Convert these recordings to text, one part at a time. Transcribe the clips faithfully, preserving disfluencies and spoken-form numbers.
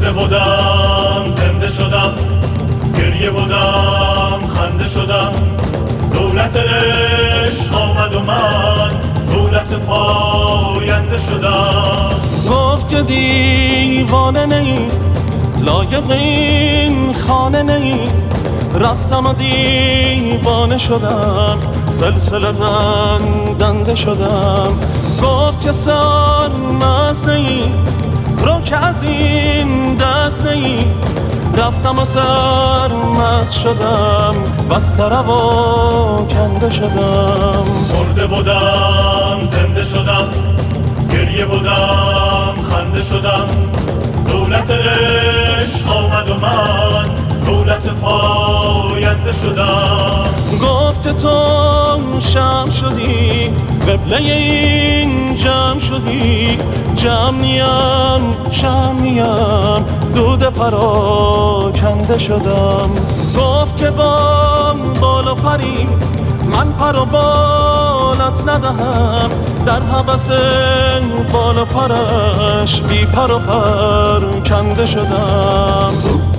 مرده بودم زنده شدم، گریه بودم خنده شدم، دولت عشق آمد و من دولت پاینده شدم. گفت که دیوانه نی، لایق این خانه نی، رفتم و دیوانه شدم، سلسله بندنده شدم. گفت که سرمست نی، رو که از این دست نی، رفتم و سرمست شدم، بس طرب و کنده شدم. مرده بودم زنده شدم، گریه بودم خنده شدم، دولت عشق آمد و من دولت پاینده شدم. گفت که تو شم شدی، قبله این جمع شدی، جمع نیم شم نیم، دود پراکنده شدم. گفت که با بال و پری من پر و بالت ندهم، در هوس بال و پرش بی پر و پر کنده شدم.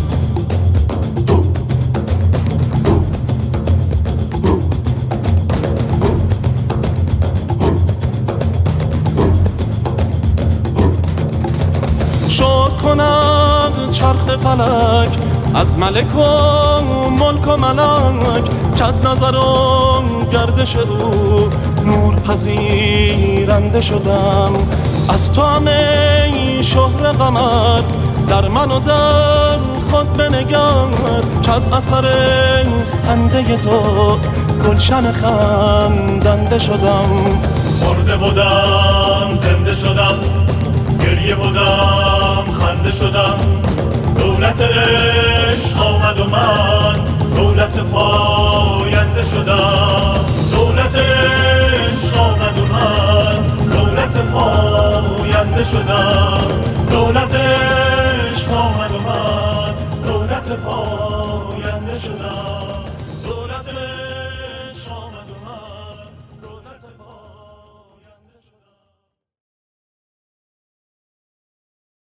شکر کند چرخ فلک از ملک و ملک و ملک، که از نظر و گردش او نور پذیرنده شدم. از تو همه شهر قمر در من و در خود بنگر، که از اثر خنده تو گلشن خندنده شدم. مرده بودم زنده شدم، گریه بودم خنده شدم، دولت عشق آمد و من دولت پاینده شدم. دولت عشق آمد و من دولت پاینده شدم. دولت عشق آمد و من دولت پاینده شدم. دولت